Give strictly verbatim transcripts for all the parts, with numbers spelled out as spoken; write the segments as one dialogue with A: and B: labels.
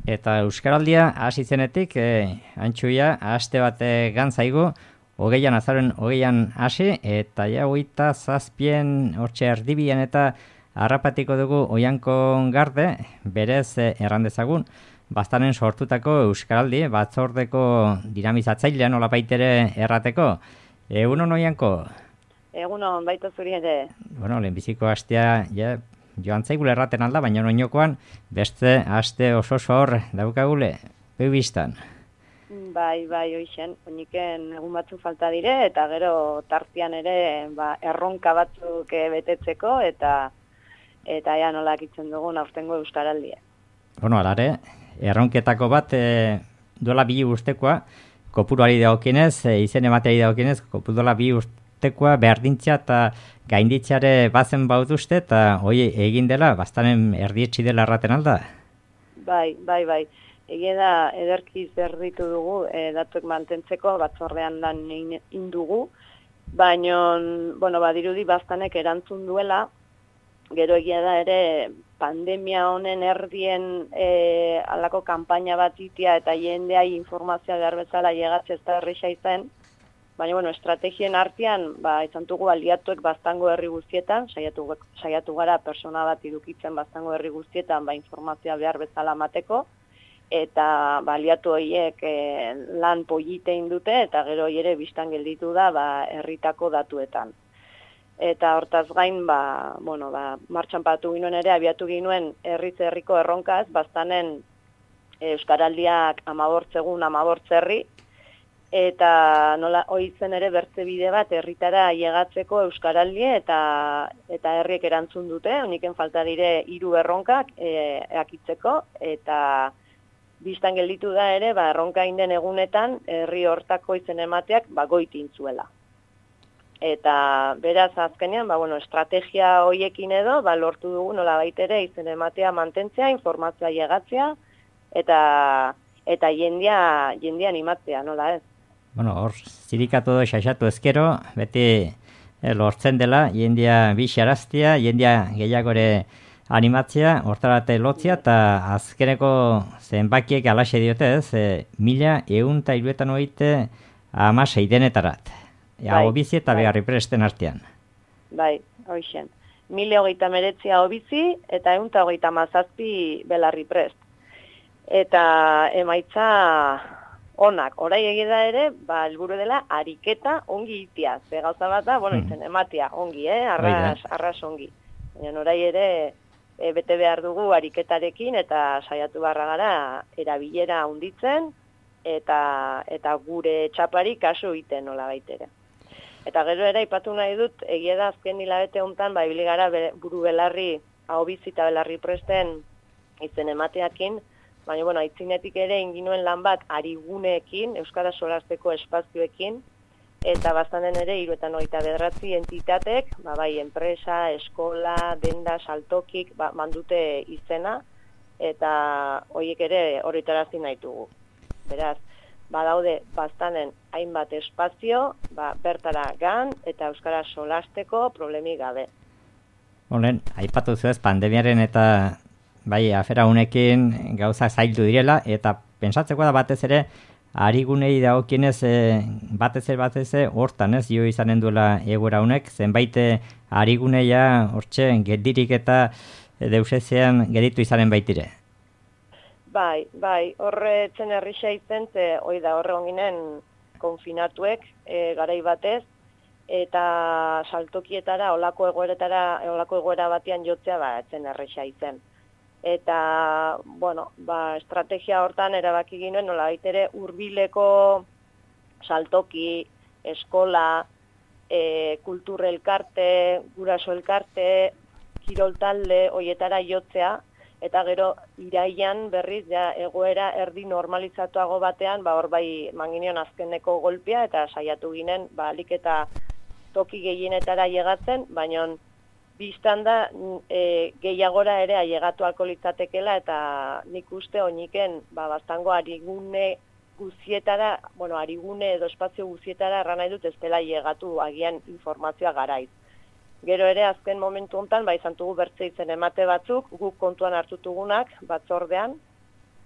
A: eta Euskaraldia hasi zenetik, e, antxuia, aste bat e, gantzaigu, hogeian azaren hogeian hasi, eta ja hogeita zazpien hortxe erdibian eta harrapatiko dugu Oiankon Garde, berez e, errandezagun, bastanen sortutako Euskaraldi, batzordeko dinamizatzailean nola baitere errateko. Egunon Oianko?
B: Egunon, baita zuri ere.
A: Bueno, lehenbiziko astea, ja, joan zaigule erraten alda, baina oinokoan beste aste oso hor daukagule, beubistan.
B: Bai, bai, hoixen, oiniken egun batzuk falta dire, eta gero tartian ere ba, erronka batzuk betetzeko, eta eta ja nola akitzen dugun aurtengo Euskaraldia.
A: Bueno, alare, erronketako bat e, duela bi urtekoa, kopuruari dagokienez, e, izen emateari dagokienez, kopuruala bi urtekoa berdintzia eta gainditzeare bazen bautuzte, eta hoi egin dela, bastanen erdietxi dela erraten alda?
B: Bai, bai, bai. Egia da, ederki zerditu dugu, e, datuek mantentzeko, batzordean lan indugu, baina, bueno, badirudi bastanek erantzun duela, gero egia da ere, pandemia honen erdien e, alako kanpaina bat itia eta jendeai informazioa behar bezala llegatze ez da erresa izan, baina, bueno, estrategien artean, ba, izan dugu aliatuek bastango herri guztietan, saiatu, saiatu gara persona bat idukitzen bastango herri guztietan, ba, informazioa behar bezala mateko, eta ba, aliatu horiek e, lan politein dute, eta gero ere biztan gelditu da ba, herritako datuetan. Eta hortaz gain, ba, bueno, ba, martxan patu ginoen ere, abiatu ginoen herriz herriko erronkaz, bastanen Euskaraldiak amabortzegun amabortzerri, eta nola oitzen ere bertze bide bat herritara llegatzeko Euskaraldi eta eta herriek erantzun dute, honiken falta dire hiru erronkak e, eakitzeko, eta biztan gelditu da ere, ba, erronka inden egunetan herri hortako izen emateak ba, goitin zuela. Eta beraz azkenean, ba, bueno, estrategia hoiekin edo, ba, lortu dugu nola baitere izen ematea mantentzea, informazioa llegatzea, eta eta jendia, jendia animatzea, nola ez.
A: Bueno, hor, zirikatu edo xaxatu ezkero, beti eh, lortzen dela, jendia bixaraztia, jendia gehiagore animatzea, hortarate lotzia, eta azkeneko zenbakiek alaxe diote ez, e, mila egun eta iruetan oite amasei denetarat. Bai, hau bizi eta bai. Beharri presten artean.
B: Bai, hoixen. Mila hogeita meretzi hau bizi eta egun eta hogeita mazazpi belarri prest. Eta emaitza onak, orai egida ere, ba, helburu dela, ariketa ongi itia. Ze gauza bat da, bueno, hmm. izen ematia ongi, eh? arras, arras ongi. Baina orai ere, e, bete behar dugu ariketarekin, eta saiatu barra gara, erabilera hunditzen, eta, eta gure txapari kasu iten nola baitere. Eta gero ere, ipatu nahi dut, egia da azken hilabete hontan, ba, ibili gara be, buru belarri, hau bizi eta belarri presten izen emateakin, baina, bueno, aitzinetik ere inginuen lan bat ariguneekin, Euskara solasteko espazioekin, eta bastanen ere hiruetan hogeita bederatzi entitatek, ba, bai, enpresa, eskola, denda, saltokik, ba, mandute izena, eta horiek ere horretarazi nahi dugu. Beraz, badaude bastanen hainbat espazio, ba, bertara gan, eta Euskara solasteko problemik gabe.
A: Honen, aipatu zuez, pandemiaren eta bai, afera unekin gauza zaildu direla, eta pentsatzeko da batez ere, arigunei dagokienez e, batez ere batez ere, hortan ez, jo izanen duela egoera unek, zenbait ariguneia hortxe geldirik eta deusezean geditu izanen baitire.
B: Bai, bai, horre etzen herrixa izen, ze hoi da horre onginen konfinatuek e, garai batez, eta saltokietara, olako egoeretara, olako egoera batean jotzea, ba, etzen herrixa izen. Eta, bueno, ba, estrategia hortan erabaki ginoen, nola baitere hurbileko saltoki, eskola, e, kultur elkarte, guraso elkarte, kirol talde, hoietara jotzea, eta gero iraian berriz ja egoera erdi normalizatuago batean, ba hor bai manginion azkeneko golpea, eta saiatu ginen, ba, alik eta toki gehienetara llegatzen, baina biztan da e, gehiagora ere ailegatu alko litzatekela, eta nik uste oiniken ba, bastango arigune guzietara, bueno, arigune edo espazio guzietara erran nahi dut ez dela ailegatu agian informazioa garaiz. Gero ere azken momentu hontan ba izan dugu bertze izen emate batzuk, guk kontuan hartutugunak batzordean,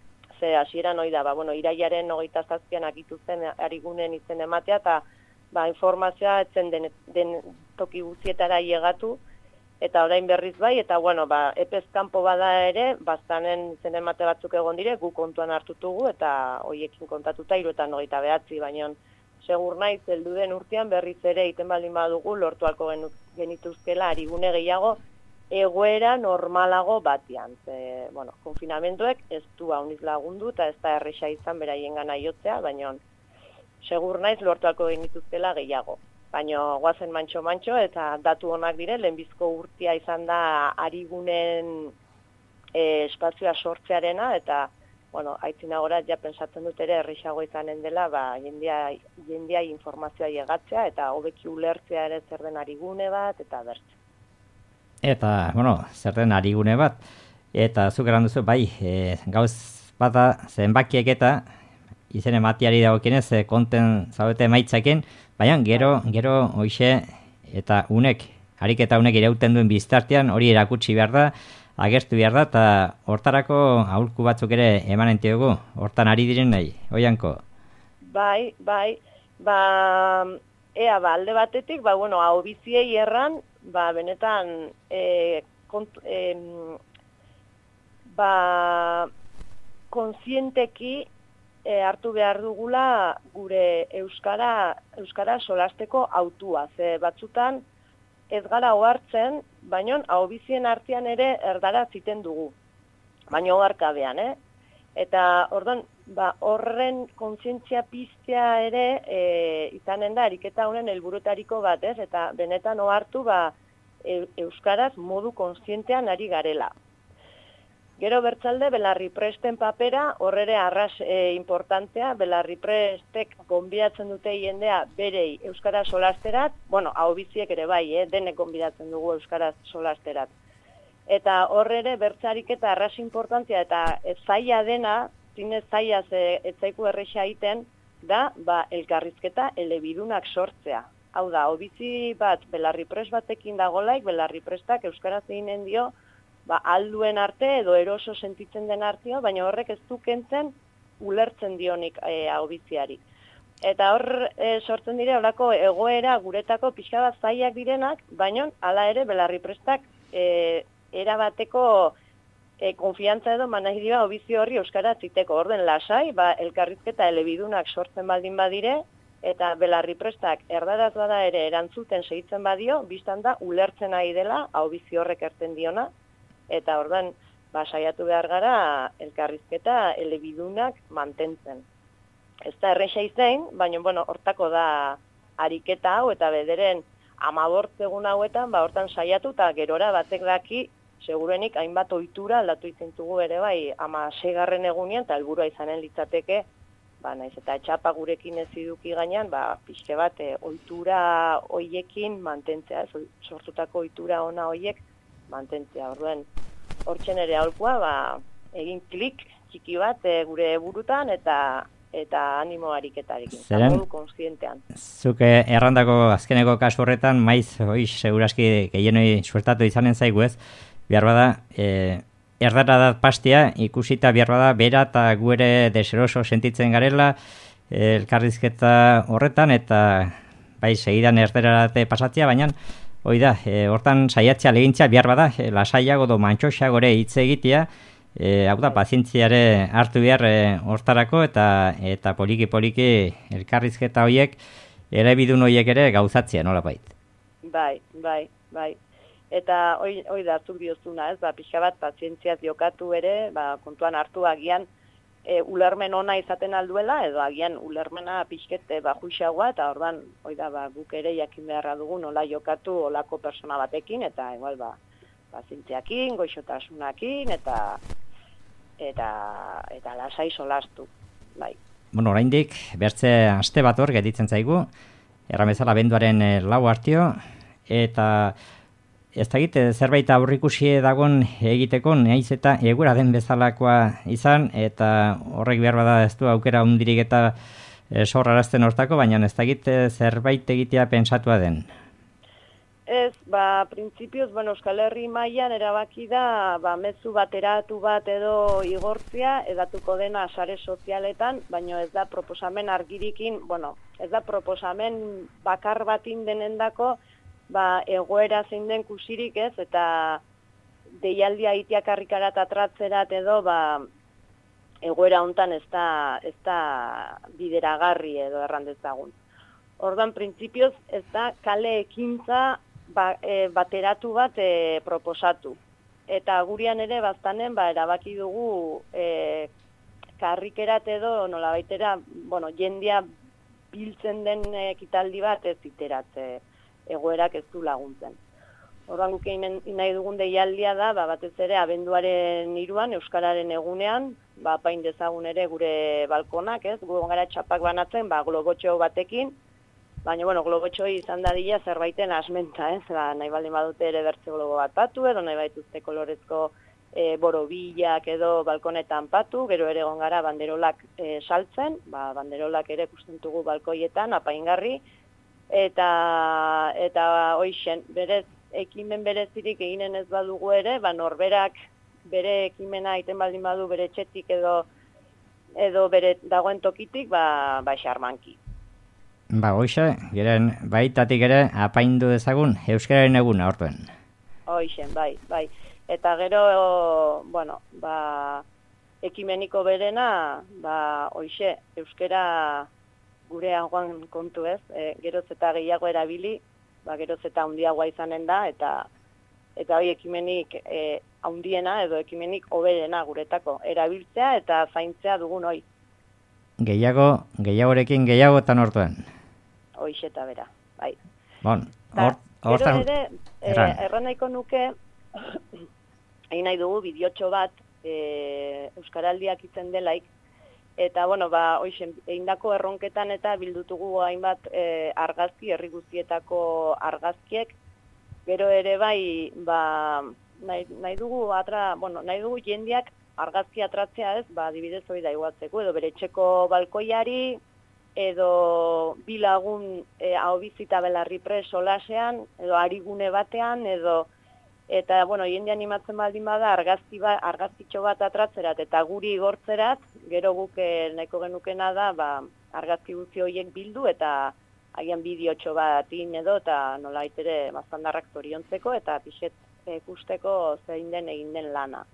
B: ze hasieran hori da, ba, bueno, irailaren hogeita zazpian akitu zen arigunen izen ematea, eta ba, informazioa etzen den, den toki guztietara llegatu, eta orain berriz bai, eta bueno, ba, epez kanpo bada ere, baztanen izen emate batzuk egon dire, gu kontuan hartutugu, eta hoiekin kontatuta hiruetan hogeita behatzi, baina segur naiz, heldu den urtean berriz ere iten baldin badugu, lortu halko genituzkela arigune gehiago, egoera normalago batian. Ze, bueno, konfinamentuek ez du hauniz lagundu eta ez da erresa izan beraien gana jotzea, baina segur naiz lortu halko genituzkela gehiago. Baina guazen mantxo-mantxo eta datu onak dire, lehenbizko urtea izan da arigunen e, espazioa sortzearena, eta bueno, aitzina gora ja pensatzen dut ere erresago izanen dela, ba, jendia, jendia informazioa llegatzea eta hobeki ulertzea ere zer den arigune bat, eta bertze.
A: Eta, bueno, zer den arigune bat, eta zuk eran duzu, bai, e, gauz bata zenbakiek eta izen ematiari dagokienez e, konten zaudete emaitzaken, baina gero, gero hoxe eta unek, ariketa unek irauten duen biztartean hori erakutsi behar da, agertu behar da, eta hortarako aholku batzuk ere emanen diogu, hortan ari diren nahi, Oianko?
B: Bai, bai, ba, ea, ba, alde batetik, ba, bueno, hau biziei erran, ba, benetan, e, kont, e, ba, konsienteki e, hartu behar dugula gure euskara, euskara solasteko autua, ze batzutan, ez gara ohartzen, baina ahobizien artean ere erdara ziten dugu. Baina oharkabean, eh? Eta orduan, ba, horren kontzientzia piztea ere e, izanen da, ariketa honen helburuetariko bat, ez? Eta benetan ohartu, ba, e, euskaraz modu kontzientean ari garela. Gero bertzalde, Belarripresten papera, horrere arras e, importantea, Belarriprestek gonbidatzen dute jendea berei euskara solasterat, bueno, ahobiziek ere bai, eh, denek gonbidatzen dugu euskara solasterat. Eta horrere bertzarik eta arras importantea eta ez zaila dena, zinez zaila ez zaiku erresa egiten, da, ba, elkarrizketa elebidunak sortzea. Hau da, ahobizi bat, Belarripres batekin dagolaik, Belarriprestak euskaraz eginen dio, ba, alduen arte edo eroso sentitzen den arteo, baina horrek ez du kentzen ulertzen dionik e, ahobiziari. Eta hor e, sortzen dire holako egoera guretako pixka bat zailak direnak, baina hala ere Belarriprestak e, erabateko e, konfiantza edo manai dira ahobizi horri euskara ziteko. Orden lasai, ba, elkarrizketa elebidunak sortzen baldin badire, eta Belarriprestak erdaraz bada ere erantzuten segitzen badio, biztan da ulertzen ari dela ahobizi horrek erten diona, eta ordan ba, saiatu behar gara elkarrizketa elebidunak mantentzen. Ez da erresa izein, baina bueno, hortako da ariketa hau, eta bederen amabort egun hauetan, ba, hortan saiatu, eta gerora batek daki, segurenik hainbat ohitura aldatu izintugu ere bai, ama seigarren egunean, eta helburua izanen litzateke, ba, naiz eta etxapa gurekin ez iduki gainean, ba, pixke bat e, ohitura hoiekin mantentzea, ez, sortutako ohitura ona hoiek mantentzea. Orduan, hortzen ere aholkua, ba, egin klik txiki bat e, gure burutan eta eta animo ariketarekin.
A: Zeren,
B: konsientean.
A: Zuke errandako azkeneko kasu horretan, maiz, hoiz, seguraski gehienoi suertatu izanen zaigu ez, behar bada, e, erdara da pastia, ikusita behar bada, bera eta gu ere deseroso sentitzen garela, e, elkarrizketa horretan, eta bai, segidan erderarate pasatzea, baina, hoi da, e, hortan saiatzea legintzea behar bada, e, lasaiago do mantxoxa gore hitz egitea, e, hau da, pazientziare hartu behar e, hortarako, eta eta poliki-poliki elkarrizketa horiek, erebidun horiek ere gauzatzea, nola bait?
B: Bai, bai, bai. Eta hoi, hoi da, zuk diozuna, ez, ba, pixka bat pazientziaz jokatu ere, ba, kontuan hartu agian, E, ulermen ona izaten alduela, edo agian ulermena pixkete bajuixagoa, eta ordan, hoi da, ba, guk ere jakin beharra dugu nola jokatu olako persona batekin, eta igual, ba, bazintziakin, goixotasunakin, eta eta eta lasai solastu, bai.
A: Bueno, oraindik bertze aste bat hor gelditzen zaigu, erramezala benduaren e, lau hartio, eta ez da egite, zerbait aurrikusi dagoen egiteko, nahiz eta egura den bezalakoa izan, eta horrek behar bada ez du aukera hundirik eta e, sorrarazten hortako, baina ez da egite zerbait egitea pentsatua den.
B: Ez, ba, printzipioz, bueno, Euskal Herri mailan erabaki da, ba, mezu bateratu bat edo igortzia, edatuko dena sare sozialetan, baina ez da proposamen argirikin, bueno, ez da proposamen bakar batin denendako, ba, egoera zein den kusirik ez, eta deialdia itiak harrikarat atratzerat edo, ba, egoera hontan ez da, ez da bideragarri edo errandezagun. Ordan printzipioz ez da kale ekintza ba, e, bateratu bat e, proposatu. Eta gurian ere baztanen ba, erabaki dugu e, karrikerat edo nolabaitera, bueno, jendia biltzen den ekitaldi bat ez iterat e, egoerak ez du laguntzen. Ordan guk egin nahi dugun deialdia da, ba, batez ere abenduaren hiruan Euskararen egunean, ba, apain dezagun ere gure balkonak, ez? Gu gara txapak banatzen, ba, globotxo batekin, baina, bueno, globotxoi izan dadila zerbaiten asmenta, ez? Ba, nahi baldin badute ere bertze globo bat patu, edo nahi baituzte kolorezko e, borobilak edo balkonetan patu, gero ere egon gara banderolak e, saltzen, ba, banderolak ere kustentugu balkoietan, apaingarri, eta, eta hoixen, berez, ekimen berezirik eginen ez badugu ere, ba, norberak bere ekimena egiten baldin badu bere etxetik edo, edo bere dagoen tokitik, ba, ba xarmanki.
A: Ba, hoxe, geren baitatik ere apaindu dezagun Euskararen eguna hortuen.
B: Hoixen, bai, bai. Eta gero, bueno, ba, ekimeniko berena, ba, hoxe, euskera gure aguan kontu ez, e, geroz eta gehiago erabili, ba, geroz eta handiagoa izanen da, eta eta hoi ekimenik e, handiena edo ekimenik hoberena guretako erabiltzea eta zaintzea dugun hoi.
A: Gehiago, gehiagorekin gehiagotan hortuen.
B: Hoixe eta bera, bai.
A: Bon, hor,
B: gero ere, e, erran nahiko nuke, egin nahi dugu bideotxo bat, e, Euskaraldiak itzen delaik, eta, bueno, ba, hoixen, egindako erronketan eta bildutugu hainbat e, argazki, herri guztietako argazkiek, gero ere bai, ba, nahi, nahi dugu atra, bueno, nahi dugu jendiak argazki atratzea ez, ba, adibidez hori da iguatzeko, edo bere etxeko balkoiari, edo bilagun e, ahobizita belarri pres solasean, edo arigune batean, edo eta, bueno, jende animatzen baldin bada argazki ba, argazkitxo bat atratzerat eta guri igortzerat, gero guk nahiko genukena da, ba, argazki guzti horiek bildu eta hagian bideotxo bat in edo, eta nolait ere maztandarrak zoriontzeko eta pixet ikusteko zein den egin den lana.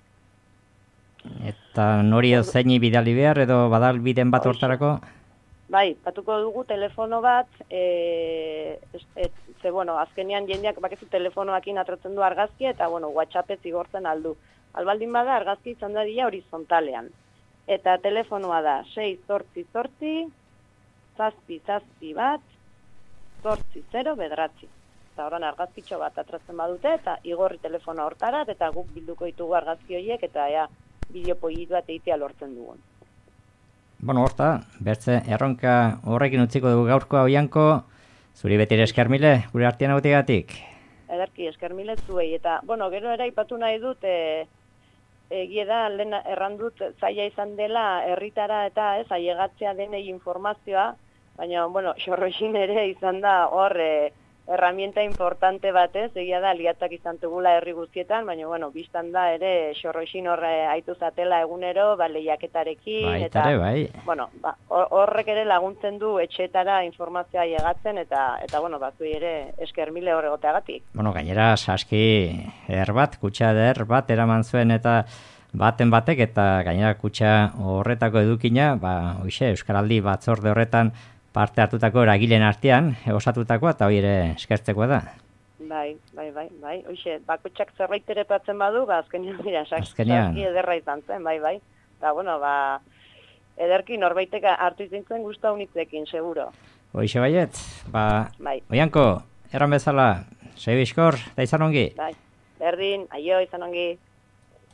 A: Eta nori edo zeini bidali behar edo badal biden bat hortarako?
B: Bai, batuko dugu telefono bat, e, et, ze, bueno, azkenean jendeak bakezu telefonoakin atratzen du argazkia, eta, bueno, WhatsAppez igortzen aldu. Albaldin bada, argazki izan da dira horizontalean. Eta telefonoa da, sei zortzi zortzi, zazpi zazpi bat, zortzi zero bedratzi. Eta horren argazkitxo bat atratzen badute, eta igorri telefona hortarat, eta guk bilduko ditugu argazki horiek, eta ea, bideopoiit bat egitea lortzen dugun.
A: Bueno, horta, bertze erronka horrekin utziko dugu gaurkoa Oianko, zuri beti ere esker mile, gure artean autigatik.
B: Ederki, esker mile zuei, eta, bueno, gero ere aipatu nahi dut, e, egie da, lehen errandut zaila izan dela herritara eta ez, ailegatzea denei informazioa, baina, bueno, xorroxin ere izan da hor e, herramienta importante batez, egia da, aliatzak izan tugula herri guztietan, baina, bueno, biztan da ere xorroxin horre haitu zatela egunero, ba, lehiaketarekin, eta,
A: Baitare, bai.
B: bueno, ba, horrek ere laguntzen du etxeetara informazioa llegatzen, eta, eta bueno, batzuei ere esker mile horregoteagatik.
A: Bueno, gainera, saski er bat, kutxa der bat, eraman zuen, eta baten batek, eta gainera kutxa horretako edukina, ba, hoxe, Euskaraldi batzorde horretan, parte hartutako eragileen artean, osatutako eta hori ere eskertzekoa da.
B: Bai, bai, bai, bai. Hoxe, bakotxak zerbait ere patzen badu, ba, azkenean dira, saski ederra izan zen, bai, bai. Eta, bueno, ba, ederki norbaitek hartu izintzen guztua unitzekin, seguro.
A: Hoxe baiet, ba,
B: bai.
A: Oianko, erran bezala, sei bizkor, da izan ongi?
B: Bai, berdin, aio, izan ongi.